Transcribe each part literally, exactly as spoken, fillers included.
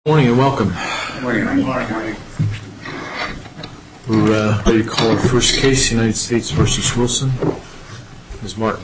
Morning and welcome. Morning. Morning. We're uh, ready to call our first case, United States versus Wilson. Miz Martin.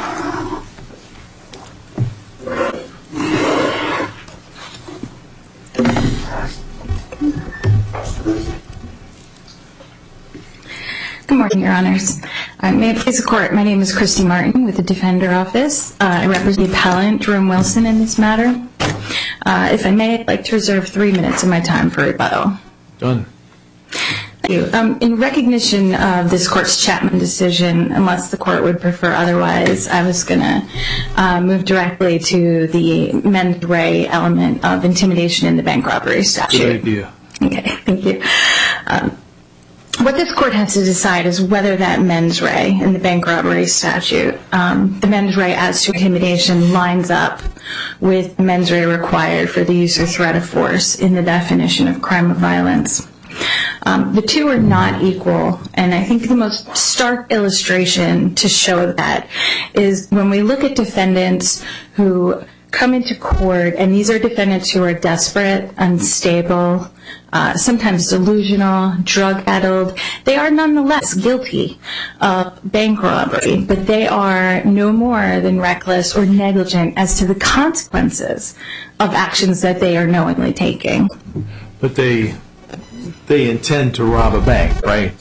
Good morning, Your Honors. Uh, may it please the Court, my name is Christy Martin with the Defender Office. Uh, I represent the appellant, Jerome Wilson, in this matter. Uh, if I may, I'd like to reserve three minutes of my time for rebuttal. Done. Thank you. Um, in recognition of this Court's Chapman decision, unless the Court would prefer otherwise, I was going to uh, move directly to the mens rea element of intimidation in the bank robbery statute. Good idea. Okay, thank you. Um, What this court has to decide is whether that mens rea in the bank robbery statute, um, the mens rea as to intimidation, lines up with the mens rea required for the use or threat of force in the definition of crime of violence. Um, the two are not equal, and I think the most stark illustration to show that is when we look at defendants who come into court, and these are defendants who are desperate, unstable, uh, sometimes delusional, drug-addled. They are nonetheless guilty of bank robbery, but they are no more than reckless or negligent as to the consequences of actions that they are knowingly taking. But they they intend to rob a bank, right?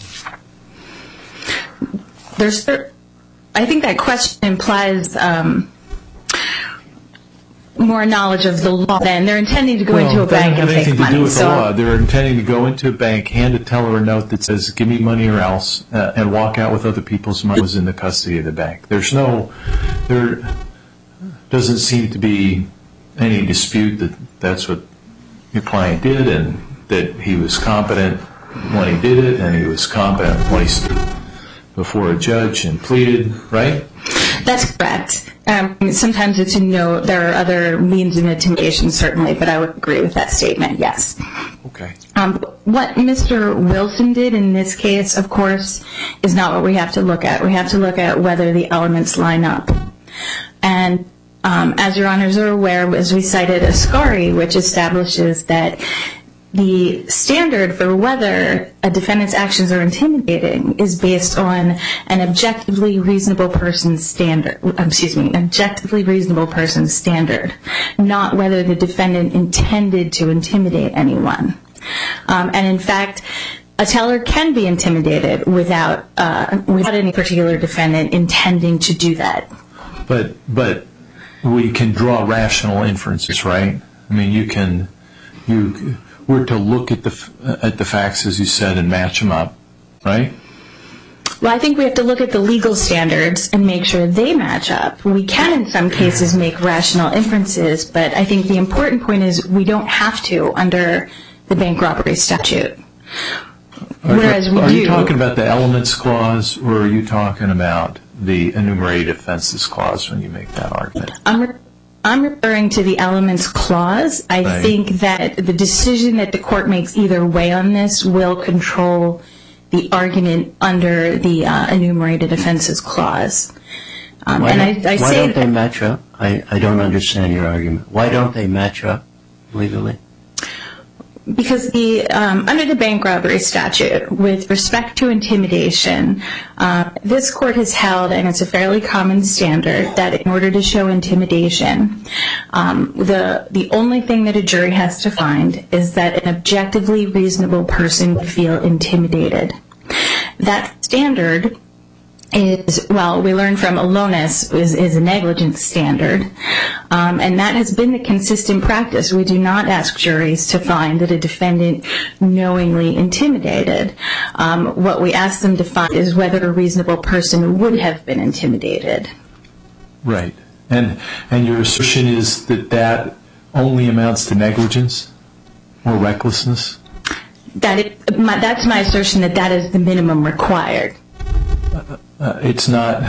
There's, I think that question implies um, more knowledge of the law than they're intending to go well, into a bank and take money. Nothing to do with so, the law. They're intending to go into a bank, hand a teller a note that says, give me money or else, uh, and walk out with other people's money was in the custody of the bank. There's no, there doesn't seem to be any dispute that that's what your client did and that he was competent when he did it and he was competent when he stood before a judge and pleaded, right? That's correct. Um, sometimes it's a no. There are other means of intimidation, certainly, but I would agree with that statement, yes. Okay. Um, what Mister Wilson did in this case, of course, is not what we have to look at. We have to look at whether the elements line up. And um, as Your Honors are aware, as we cited Ascari, which establishes that the standard for whether a defendant's actions are intimidating is based on an objectively reasonable person's standard, excuse me, an objectively reasonable person's standard, not whether the defendant intended to intimidate anyone. Um, and in fact, a teller can be intimidated without uh, without any particular defendant intending to do that. But but we can draw rational inferences, right? I mean, you can you. We're to look at the at the facts, as you said, and match them up, right? Well, I think we have to look at the legal standards and make sure they match up. We can, in some cases, make rational inferences, but I think the important point is we don't have to under the bank robbery statute. Whereas we do. Are you talking about the elements clause, or are you talking about the enumerated offenses clause when you make that argument? I'm I'm referring to the elements clause. I right. think that the decision that the court makes either way on this will control the argument under the uh, enumerated offenses clause. Um, why and don't, I, I why say don't they match up? I, I don't understand your argument. Why don't they match up legally? Because the um, under the bank robbery statute, with respect to intimidation, uh, this court has held, and it's a fairly common standard, that in order to show intimidation, um, the the only thing that a jury has to find is that an objectively reasonable person would feel intimidated. That standard is, well, we learned from Alonis, is, is a negligence standard, um, and that has been the consistent practice. We do not ask juries to find that a defendant knowingly intimidated. Um, what we ask them to find is whether a reasonable person would have been intimidated. Right. And and your assertion is that that only amounts to negligence or recklessness? That it, my, that's my assertion, that that is the minimum required. Uh, uh, it's not.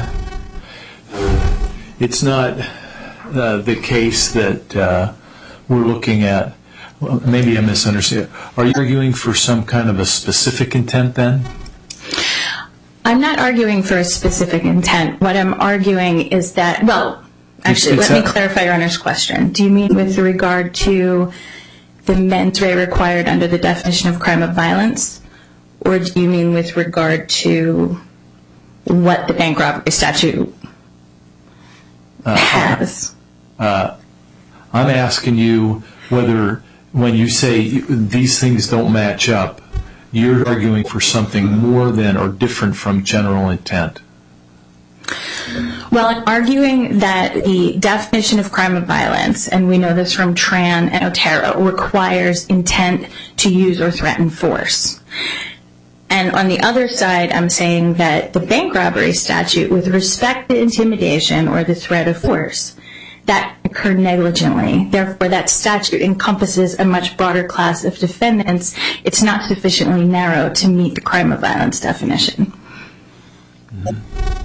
It's not uh, the case that uh, we're looking at. Well, maybe I misunderstand. Are you arguing for some kind of a specific intent then? I'm not arguing for a specific intent. What I'm arguing is that, well, actually, it's, it's let me a, clarify Your Honor's question. Do you mean with regard to the mens rea required under the definition of crime of violence, or do you mean with regard to what the bank robbery statute uh, has? Uh, I'm asking you whether, when you say these things don't match up, you're arguing for something more than or different from general intent. Well, I'm arguing that the definition of crime of violence, and we know this from Tran and Otero, requires intent to use or threaten force. And on the other side, I'm saying that the bank robbery statute, with respect to intimidation or the threat of force, that occurred negligently. Therefore, that statute encompasses a much broader class of defendants. It's not sufficiently narrow to meet the crime of violence definition. Mm-hmm.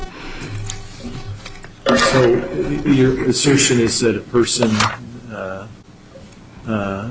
So your assertion is that a person uh, uh,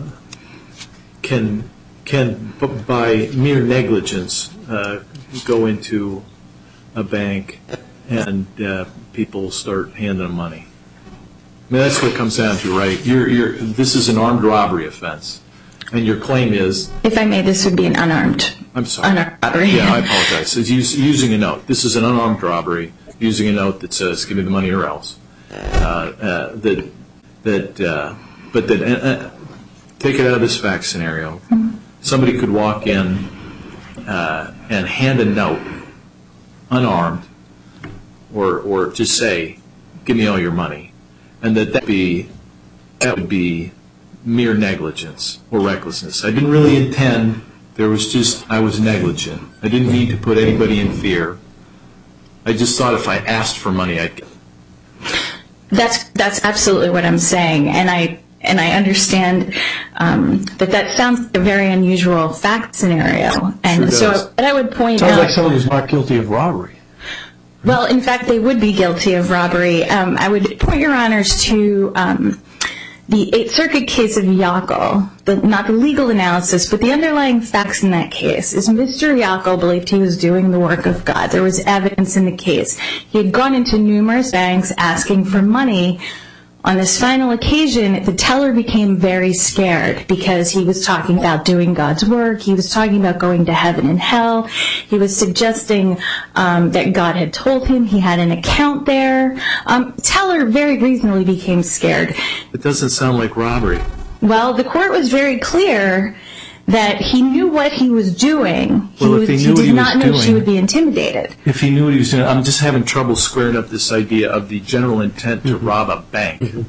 can, can, by mere negligence, uh, go into a bank and uh, people start handing them money. I mean, that's what it comes down to, right? You're, you're, this is an armed robbery offense, and your claim is... If I may, this would be an unarmed, I'm sorry. unarmed robbery. Yeah, I apologize. It's use, using a note. This is an unarmed robbery, using a note that says, give me the money or else. Uh, uh, that, that, uh, but that, uh, take it out of this fact scenario. Mm-hmm. Somebody could walk in uh, and hand a note, unarmed, or, or just say, give me all your money. And that that be that would be mere negligence or recklessness. I didn't really intend. There was just I was negligent. I didn't need to put anybody in fear. I just thought if I asked for money, I'd get it. That's that's absolutely what I'm saying, and I and I understand um, that that sounds like a very unusual fact scenario. And sure so, what I would point sounds out, like someone who's not guilty of robbery. Well, in fact, they would be guilty of robbery. Um, I would point your honors to um, the Eighth Circuit case of Yackel, the, not the legal analysis, but the underlying facts in that case is Mister Yackel believed he was doing the work of God. There was evidence in the case. He had gone into numerous banks asking for money. On this final occasion, the teller became very scared because he was talking about doing God's work. He was talking about going to heaven and hell. He was suggesting um, that God had told him he had an account there. Um, teller very reasonably became scared. It doesn't sound like robbery. Well, the court was very clear that he knew what he was doing. He, well, was, if he, he knew did what he not was know doing, she would be intimidated. If he knew what he was doing, I'm just having trouble squaring up this idea of the general intent to mm-hmm. rob a bank mm-hmm.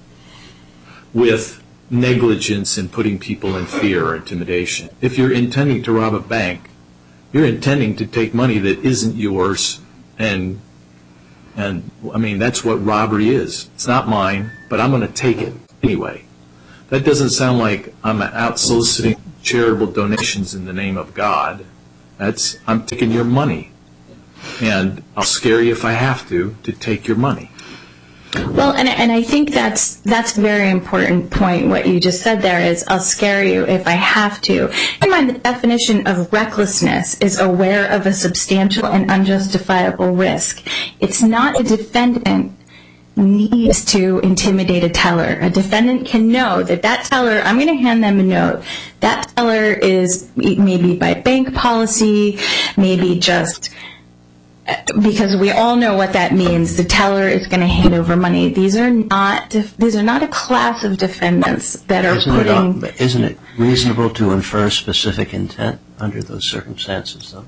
with negligence in putting people in fear or intimidation. If you're intending to rob a bank, you're intending to take money that isn't yours, and and I mean that's what robbery is. It's not mine, but I'm going to take it anyway. That doesn't sound like I'm out soliciting charitable donations in the name of God. That's I'm taking your money, and I'll scare you if I have to to take your money. Well, and and I think that's that's a very important point. What you just said there is, I'll scare you if I have to. Keep in mind, the definition of recklessness is aware of a substantial and unjustifiable risk. It's not a defendant needs to intimidate a teller. A defendant can know that that teller, I'm going to hand them a note. That teller is maybe by bank policy, maybe just because we all know what that means. The teller is going to hand over money. These are not these are not a class of defendants that are isn't putting. It, isn't it reasonable to infer specific intent under those circumstances, though?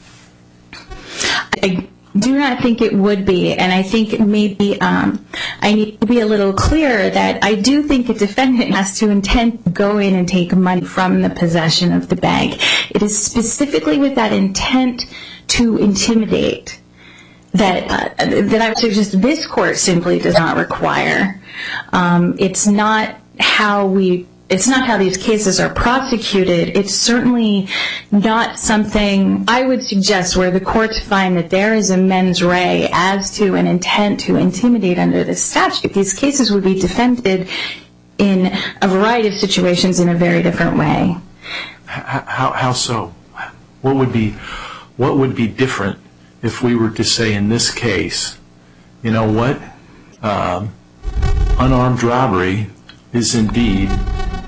I do not think it would be, and I think maybe um, I need to be a little clearer that I do think a defendant has to intend to go in and take money from the possession of the bank. It is specifically with that intent to intimidate that uh, that I would suggest this court simply does not require. Um, it's not how we. It's not how these cases are prosecuted. It's certainly not something I would suggest where the courts find that there is a mens rea as to an intent to intimidate under this statute. These cases would be defended in a variety of situations in a very different way. How, how, how so? What would be, what would be different if we were to say in this case, you know what, um, unarmed robbery is indeed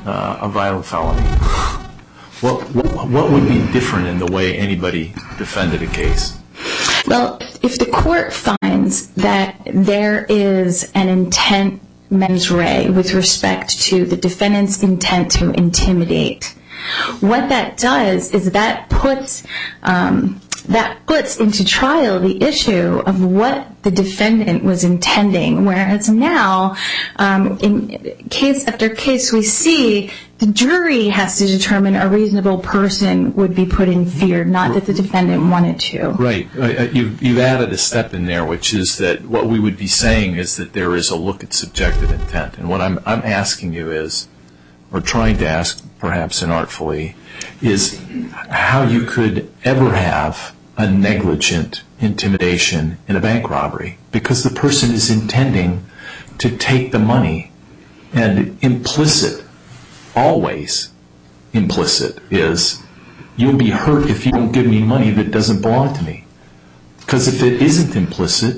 uh, a violent felony, what, what what would be different in the way anybody defended a case? Well, if the court finds that there is an intent mens rea with respect to the defendant's intent to intimidate, what that does is that puts um, that puts into trial the issue of what the defendant was intending, whereas now, um, in case after case, we see the jury has to determine a reasonable person would be put in fear, not that the defendant wanted to. Right. Uh, you've, you've added a step in there, which is that what we would be saying is that there is a look at subjective intent. And what I'm, I'm asking you is, or trying to ask perhaps inartfully, is how you could ever have a negligent intimidation in a bank robbery, because the person is intending to take the money, and implicit, always implicit, is you'll be hurt if you don't give me money that doesn't belong to me. Because if it isn't implicit,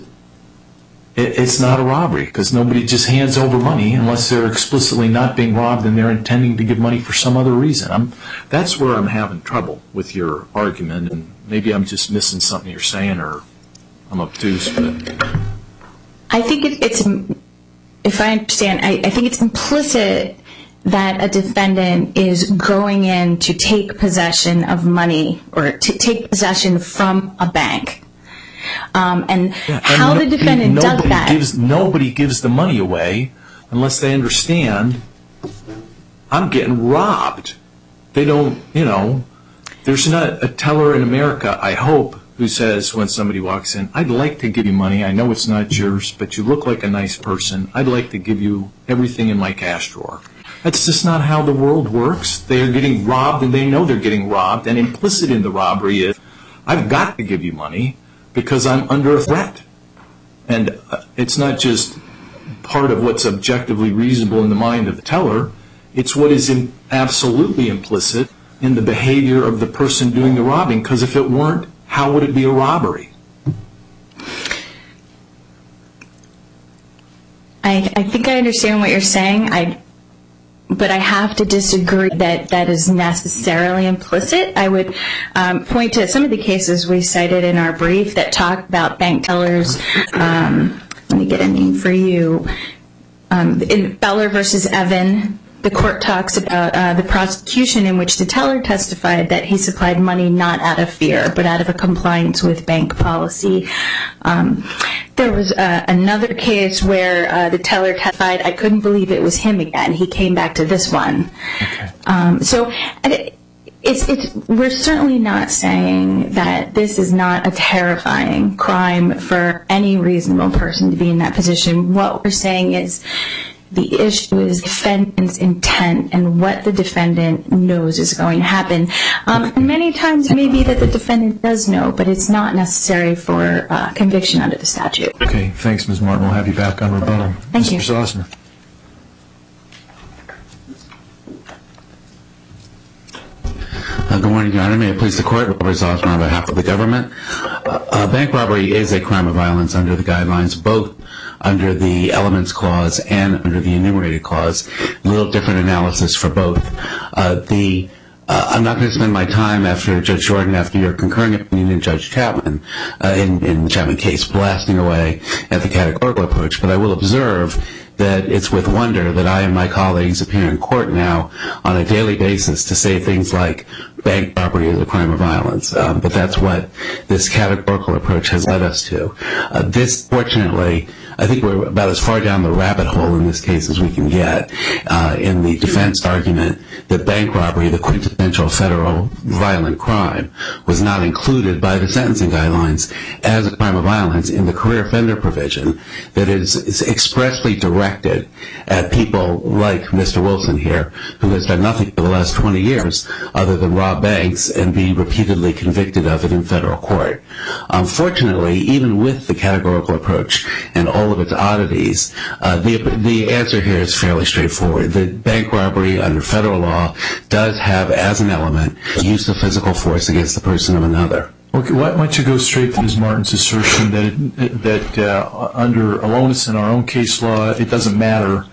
it, it's not a robbery, because nobody just hands over money unless they're explicitly not being robbed and they're intending to give money for some other reason. I'm, that's where I'm having trouble with your argument, and maybe I'm just missing something you're saying, or I'm obtuse. But I think it, it's, if I understand, I, I think it's implicit that a defendant is going in to take possession of money or to take possession from a bank. Um, and yeah, how and the defendant nobody does that. Gives, nobody gives the money away unless they understand I'm getting robbed. They don't, you know, there's not a teller in America, I hope, who says when somebody walks in, I'd like to give you money. I know it's not yours, but you look like a nice person. I'd like to give you everything in my cash drawer. That's just not how the world works. They're getting robbed, and they know they're getting robbed, and implicit in the robbery is, I've got to give you money because I'm under a threat. And it's not just part of what's objectively reasonable in the mind of the teller. It's what is in absolutely implicit in the behavior of the person doing the robbing, because if it weren't, how would it be a robbery? I, I think I understand what you're saying. I But I have to disagree that that is necessarily implicit. I would um, point to some of the cases we cited in our brief that talk about bank tellers. Um, let me get a name for you. Um, in Beller versus Evan, the court talks about uh, the prosecution in which the teller testified that he supplied money not out of fear, but out of a compliance with bank policy. Um, There was uh, another case where uh, the teller testified, I couldn't believe it was him again. He came back to this one. Okay. Um, so it's, it's, we're certainly not saying that this is not a terrifying crime for any reasonable person to be in that position. What we're saying is the issue is defendant's intent and what the defendant knows is going to happen. Um, and many times it may be that the defendant does know, but it's not necessary for uh, conviction under the statute. Okay, thanks, Miz Martin. We'll have you back on rebuttal. Thank you. Mister Zosmer. Uh, good morning, Your Honor. May it please the Court, Robert Zosmer on behalf of the government. Uh, uh, bank robbery is a crime of violence under the guidelines, both under the Elements Clause and under the Enumerated Clause. A little different analysis for both. Uh, the uh, I'm not going to spend my time after Judge Jordan, after your concurring opinion in Judge Chapman, uh, in, in the Chapman case, blasting away at the categorical approach, but I will observe that it's with wonder that I and my colleagues appear in court now on a daily basis to say things like bank robbery is a crime of violence. Um, but that's what this categorical approach has led us to. Uh, this, fortunately, I think we're about as far down the rabbit hole in this case as we can get uh, in the defense argument that bank robbery, the quintessential federal violent crime, was not included by the sentencing guidelines as a crime of violence in the career offender provision that is, is expressly directed at people like Mister Wilson here, who has done nothing for the last twenty years other than rob banks and be repeatedly convicted of it in federal court. Unfortunately, even with the categorical approach and all of its oddities, uh, the, the answer here is fairly straightforward. The bank robbery under federal law does have as an element use of physical force against the person of another. Okay, why don't you go straight to Miz Martin's assertion that it, that uh, under Alonis and our own case law, it doesn't matter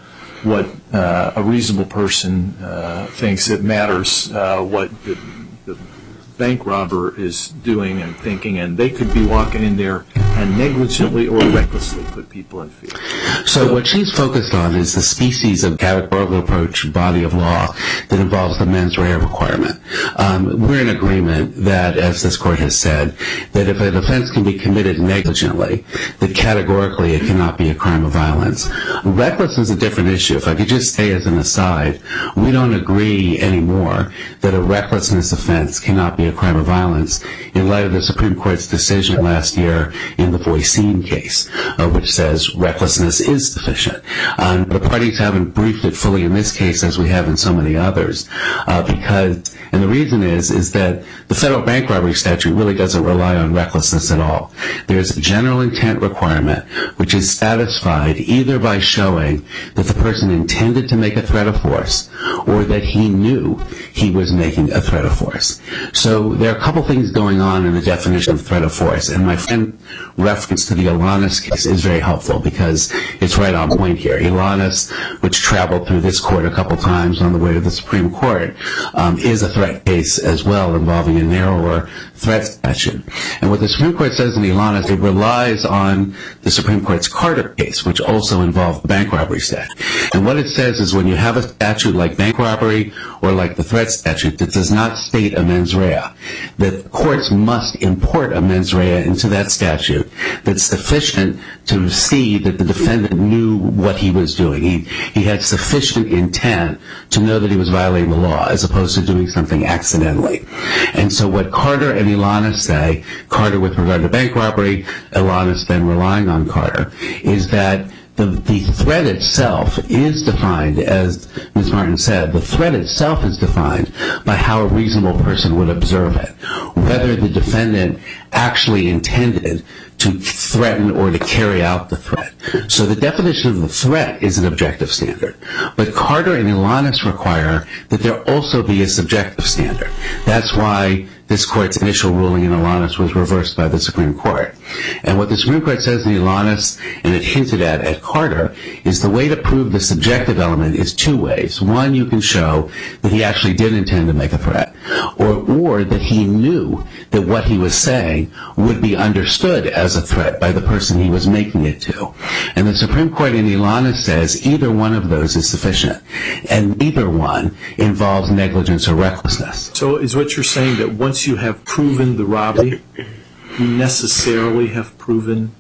what uh, a reasonable person uh, thinks. It matters uh, what the, the bank robber is doing and thinking, and they could be walking in there and negligently or recklessly put people in fear. So what she's focused on is the species of categorical approach body of law that involves the mens rea requirement. Um, we're in agreement that, as this court has said, that if an offense can be committed negligently, that categorically it cannot be a crime of violence. Recklessness is a different issue. If I could just say as an aside, we don't agree anymore that a recklessness offense cannot be a crime of violence in light of the Supreme Court's decision last year in the Voisin case, uh, which says recklessness is sufficient. Um, the parties haven't briefed it fully in this case as we have in so many others, uh, because, and the reason is, is that the federal bank robbery statute really doesn't rely on recklessness at all. There's a general intent requirement which is satisfied either by showing that the person intended to make a threat of force or that he knew he was making a threat of force. So there are a couple things going on in the definition of threat of force, and my friend reference to the Ilanis case is very helpful because it's right on point here. Ilanis, which traveled through this court a couple times on the way to the Supreme Court, um, is a threat case as well involving a narrower threat statute. And what the Supreme Court says in Ilanis, it relies on the Supreme Court's Carter case, which also involved the bank robbery statute. And what it says is when you have a statute like bank robbery or like the threat statute that does not state a mens rea, that courts must import a mens rea into that statute that's sufficient to see that the defendant knew what he was doing. He, he had sufficient intent to know that he was violating the law as opposed to doing something accidentally. And so what Carter and Ilanis say, Carter with regard to bank robbery, Ilanis then relying on Carter, is that The, the threat itself is defined, as Miz Martin said, the threat itself is defined by how a reasonable person would observe it, whether the defendant actually intended to threaten or to carry out the threat. So the definition of the threat is an objective standard. But Carter and Ilanis require that there also be a subjective standard. That's why this court's initial ruling in Ilanis was reversed by the Supreme Court. And what the Supreme Court says in Ilanis, and it hinted at at Carter, is the way to prove the subjective element is two ways. One, you can show that he actually did intend to make a threat, or, or that he knew that what he was saying would be understood as a threat by the person he was making it to. And the Supreme Court in Ilanis says either one of those is sufficient, and neither one involves negligence or recklessness. So is what you're saying that once you have proven the robbery, you necessarily have proven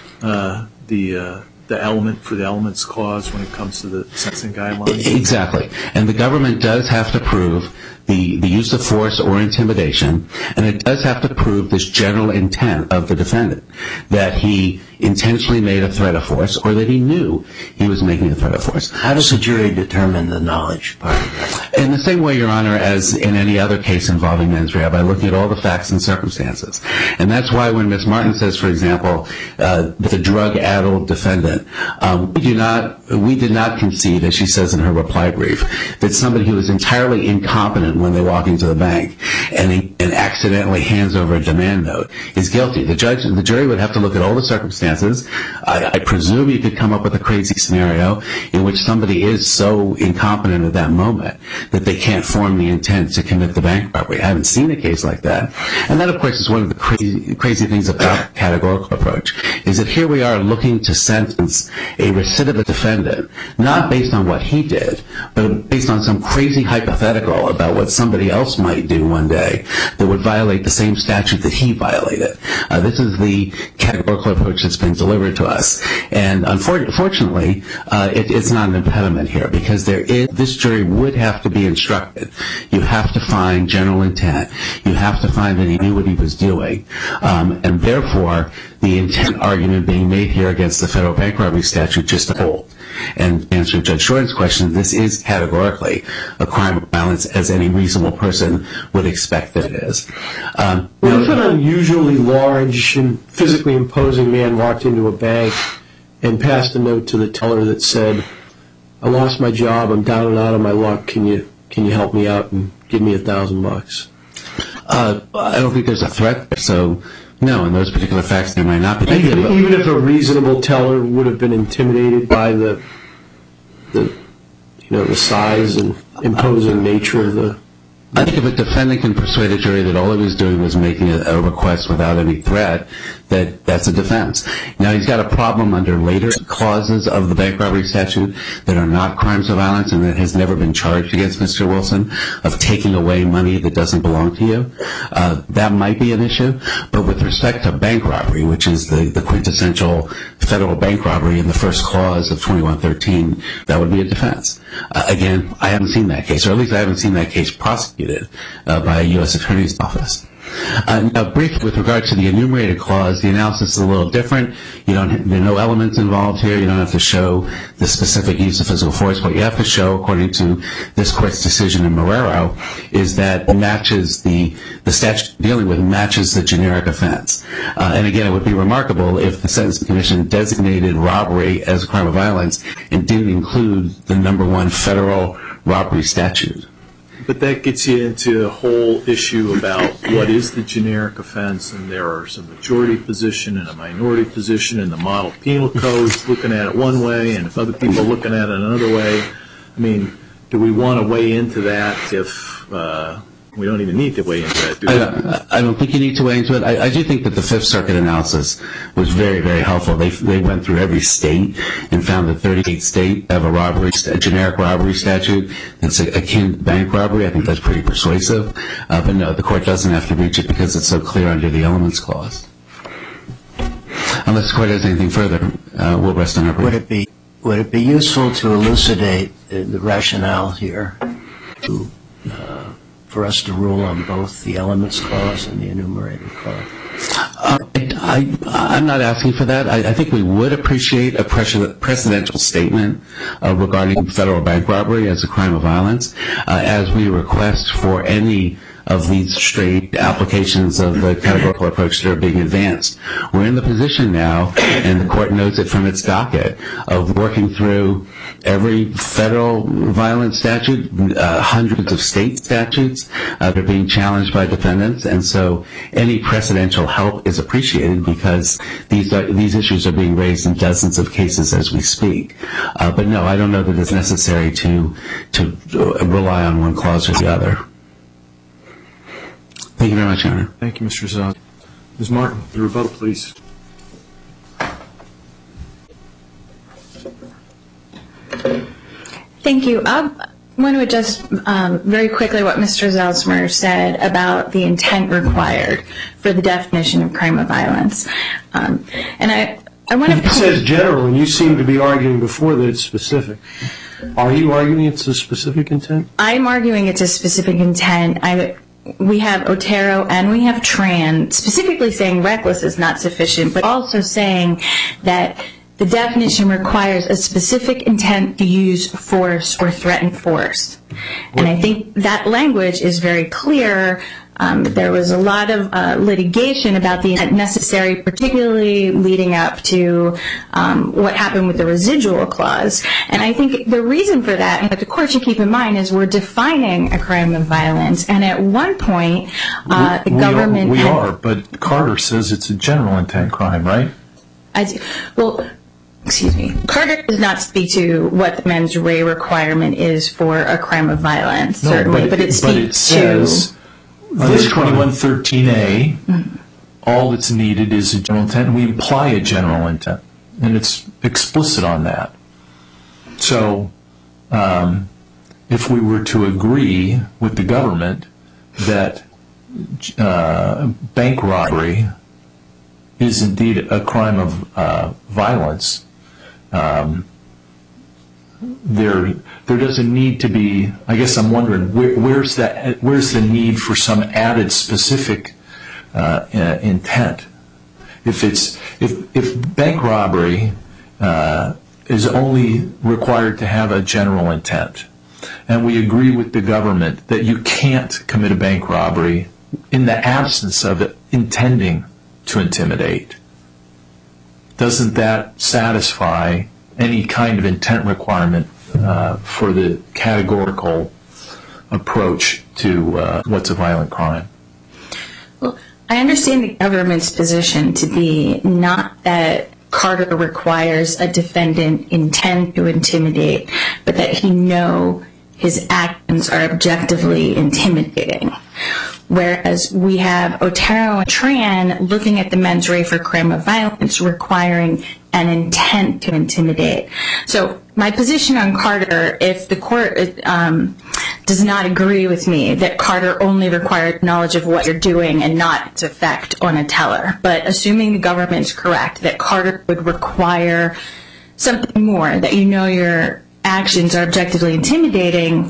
uh, the uh, the element for the elements clause when it comes to the sentencing guidelines? Exactly. And the government does have to prove the, the use of force or intimidation, and it does have to prove this general intent of the defendant, that he intentionally made a threat of force or that he knew he was making a threat of force. How does the jury determine the knowledge part of that? In the same way, Your Honor, as in any other case involving mens rea, by looking at all the facts and circumstances. And that's why when Miz Martin says, for example, uh, the drug-addled defendant, um, we do not, we did not concede, as she says in her reply brief, that somebody who is entirely incompetent when they walk into the bank and, he, and accidentally hands over a demand note is guilty. The judge, the jury would have to look at all the circumstances. I, I presume you could come up with a crazy scenario in which somebody is so incompetent at that moment that they can't form the intent to commit the bank robbery. I haven't seen a case like that. And that, of course, is one of the crazy, crazy things about the categorical approach, is that here we are looking to sentence a recidivist defendant, not based on what he did, but based on some crazy hypothetical about what somebody else might do one day that would violate the same statute that he violated. Uh, this is the categorical approach that's been delivered to us. And unfortunately, uh, it, it's not an impediment here, because there is, this jury would have to be instructed. You have to find general intent. You have to find that he knew what he was doing. Um, and therefore, the intent argument being made here against the federal bank robbery statute just to hold. And to answer Judge Jordan's question, this is categorically a crime of violence as any reasonable person would expect that it is. Um, well, if an unusually large and physically imposing man walked into a bank and passed a note to the teller that said, "I lost my job, I'm down and out of my luck, can you can you help me out and give me a thousand bucks?" Uh, I don't think there's a threat there, so no, in those particular facts there might not be. Even, even if a reasonable teller would have been intimidated by the the you know, the size and imposing nature of the... I think if a defendant can persuade a jury that all he was doing was making a, a request without any threat, that that's a defense. Now, he's got a problem under later clauses of the bank robbery statute that are not crimes of violence and that has never been charged against Mister Wilson of taking away money that doesn't belong to you. Uh, that might be an issue. But with respect to bank robbery, which is the, the quintessential federal bank robbery in the first clause of twenty-one thirteen, that would be a defense. Uh, again, I haven't seen that case, or at least I haven't seen that case prosecuted uh, by a U S Attorney's Office. Uh, now, briefly, with regard to the enumerated clause, the analysis is a little different. You don't, there are no elements involved here. You don't have to show the specific use of physical force. What you have to show, according to this court's decision in Marrero, is that it matches the, the statute dealing with matches the generic offense. Uh, and again, it would be remarkable if the Sentencing Commission designated robbery as a crime of violence and didn't include the number one federal robbery statute. But that gets you into a whole issue about what is the generic offense, and there are some majority position and a minority position, and the model penal code is looking at it one way, and if other people are looking at it another way. I mean, do we want to weigh into that if uh, we don't even need to weigh into that? Do I, don't, I don't think you need to weigh into it. I, I do think that the Fifth Circuit analysis was very, very helpful. They they went through every state and found that thirty-eight states have a robbery, a generic robbery statute that's akin to bank robbery. I think that's pretty persuasive. Uh, but no, the court doesn't have to reach it because it's so clear under the Elements Clause. Unless the court has anything further, uh, we'll rest on our brief. Would it be would it be useful to elucidate the, the rationale here to uh, for us to rule on both the Elements Clause and the Enumerated Clause? Uh, I, I'm not asking for that. I, I think we would appreciate a precedential statement uh, regarding federal bank robbery as a crime of violence, uh, as we request for any of these straight applications of the categorical approach that are being advanced. We're in the position now, and the court notes it from its docket, of working through every federal violence statute, uh, hundreds of state statutes uh, that are being challenged by defendants, and so any precedential help is appreciated because these are, these issues are being raised in dozens of cases as we speak. Uh, but no, I don't know that it's necessary to to rely on one clause or the other. Thank you very much, Your Honor. Thank you, Mister Zaz. Miz Martin, the rebuttal, please. Thank you. I want to address um, very quickly what Mister Zalzmer said about the intent required for the definition of crime of violence. Um, and I, I want to... It says general, and you seem to be arguing before that it's specific. Are you arguing it's a specific intent? I'm arguing it's a specific intent. I... We have Otero and we have Tran specifically saying reckless is not sufficient, but also saying that the definition requires a specific intent to use force or threaten force. And I think that language is very clear. Um, there was a lot of uh, litigation about the intent necessary, particularly leading up to um, what happened with the residual clause. And I think the reason for that, and that the court should keep in mind, is we're defining a crime of violence. And at one point, uh, the we government... Are, we are, but Carter says it's a general intent crime, right? I do, well... Excuse me. Carter does not speak to what the mens rea requirement is for a crime of violence, no, certainly, but, but it speaks but it says, to... Under twenty-one thirteen A, mm-hmm. all that's needed is a general intent, and we imply a general intent, and it's explicit on that. So, um, if we were to agree with the government that uh, bank robbery is indeed a crime of uh, violence, Um, there, there doesn't need to be. I guess I'm wondering where, where's that? Where's the need for some added specific uh, uh, intent? If it's if if bank robbery uh, is only required to have a general intent, and we agree with the government that you can't commit a bank robbery in the absence of it intending to intimidate, doesn't that satisfy any kind of intent requirement uh, for the categorical approach to uh, what's a violent crime? Well, I understand the government's position to be not that Carter requires a defendant intend to intimidate, but that he know his actions are objectively intimidating. Whereas we have Otero and Tran looking at the mens rea for crime of violence requiring an intent to intimidate. So my position on Carter, if the court um, does not agree with me that Carter only required knowledge of what you're doing and not its effect on a teller, but assuming the government's correct that Carter would require something more, that you know your actions are objectively intimidating,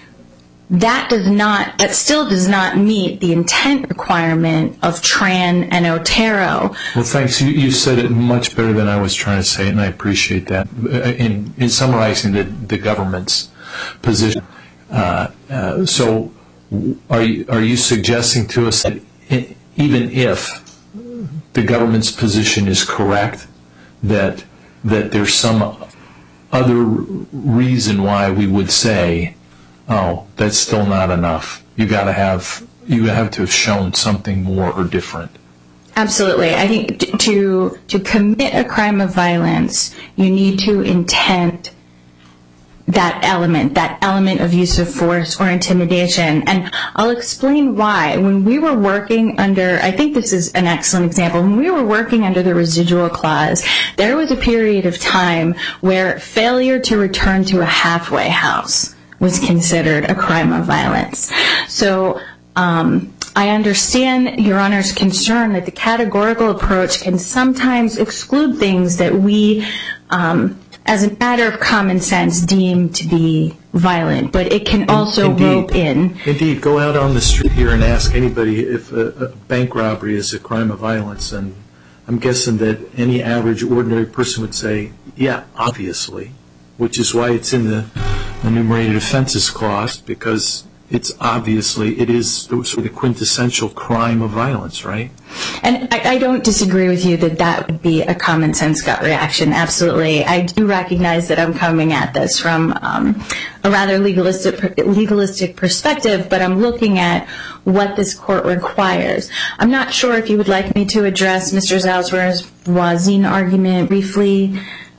that does not, that still does not meet the intent requirement of Tran and Otero. Well, thanks. You, you said it much better than I was trying to say it, and I appreciate that. In, in summarizing the, the government's position, uh, uh, so are you, are you suggesting to us that even if the government's position is correct, that that there's some other reason why we would say, oh, that's still not enough. You got to have you have to have shown something more or different. Absolutely. I think to to commit a crime of violence, you need to intend that element, that element of use of force or intimidation. And I'll explain why. When we were working under, I think this is an excellent example, when we were working under the residual clause, there was a period of time where failure to return to a halfway house was considered a crime of violence. So um, I understand Your Honor's concern that the categorical approach can sometimes exclude things that we, um, as a matter of common sense, deem to be violent, but it can also Indeed. rope in. Indeed. Go out on the street here and ask anybody if a, a bank robbery is a crime of violence, and I'm guessing that any average, ordinary person would say, yeah, obviously, which is why it's in the enumerated offenses clause, because it's obviously, it is sort of the quintessential crime of violence, right? And I, I don't disagree with you that that would be a common sense gut reaction, absolutely. I do recognize that I'm coming at this from um, a rather legalistic, legalistic perspective, but I'm looking at what this court requires. I'm not sure if you would like me to address Mister Zalzwer's Voisin argument briefly.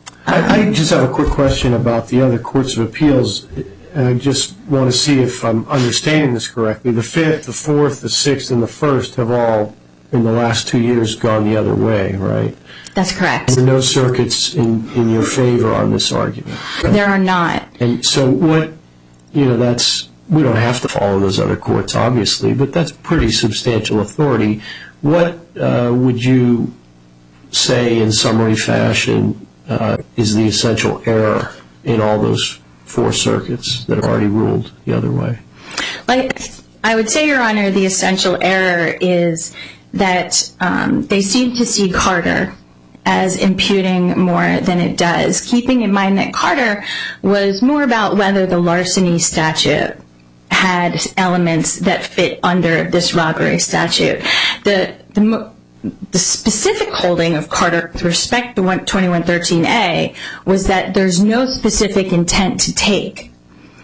I, I just have a quick question about the other courts of appeals. And I just want to see if I'm understanding this correctly. The Fifth, the Fourth, the Sixth, and the First have all, in the last two years, gone the other way, right? That's correct. There are no circuits in, in your favor on this argument. Right? There are not. And so what, you know, that's, we don't have to follow those other courts, obviously, but that's pretty substantial authority. What uh, would you say, in summary fashion, uh, is the essential error in all those four circuits that have already ruled the other way? Like, I would say, Your Honor, the essential error is that um, they seem to see Carter as imputing more than it does, keeping in mind that Carter was more about whether the larceny statute had elements that fit under this robbery statute. The, the The specific holding of Carter with respect to twenty-one thirteen A was that there's no specific intent to take.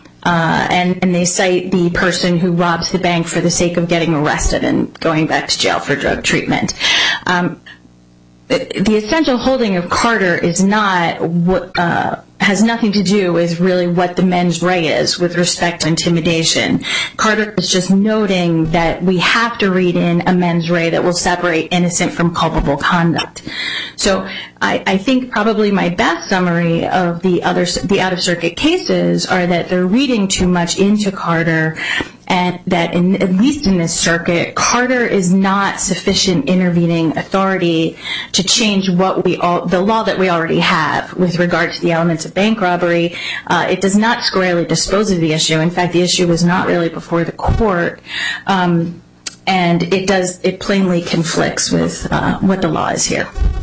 Uh, and, and they cite the person who robs the bank for the sake of getting arrested and going back to jail for drug treatment. Um, the essential holding of Carter is not what, uh, has nothing to do with really what the mens rea is with respect to intimidation. Carter is just noting that we have to read in a mens rea that will separate innocent from culpable conduct. So I, I think probably my best summary of the other the out-of-circuit cases are that they're reading too much into Carter, and that in, at least in this circuit, Carter is not sufficient intervening authority to change what we all, the law that we already have with regard to the elements of bank robbery. Uh, it does not squarely dispose of the issue. In fact, the issue was not really before the court, um, and it does it plainly conflicts with uh, what the law is here.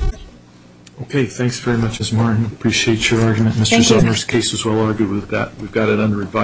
Okay, thanks very much, Miz Martin. Appreciate your argument. Mister Zellner's case was well argued. We've got, we've got it under advice.